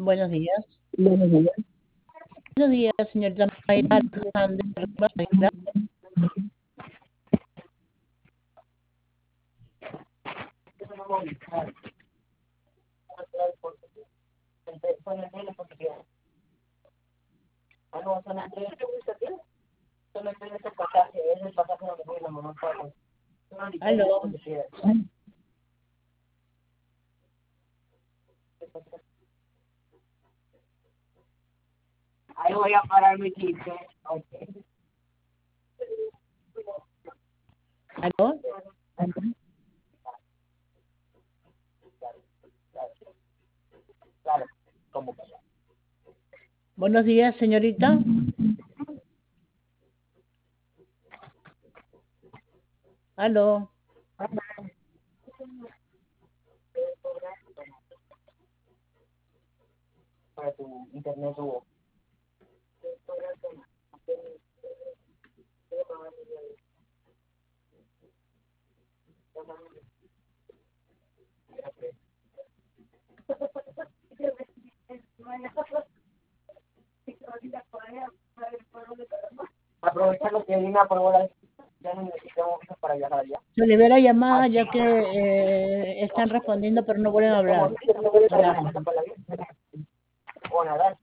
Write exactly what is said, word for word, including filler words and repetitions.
Buenos días. Buenos días. Buenos días, señorita Mayra Alexander Mayra. Aló. Ahí voy a parar mi chiste. Okay. Aló. Claro, ¿cómo que? Buenos días, señorita. Aló. Para tu internet tuvo. Aprovechando que Lina aprobó la ya no necesitamos visas para viajar allá. Se le ve la llamada ya que eh, están respondiendo, pero no vuelven a hablar. O nadar.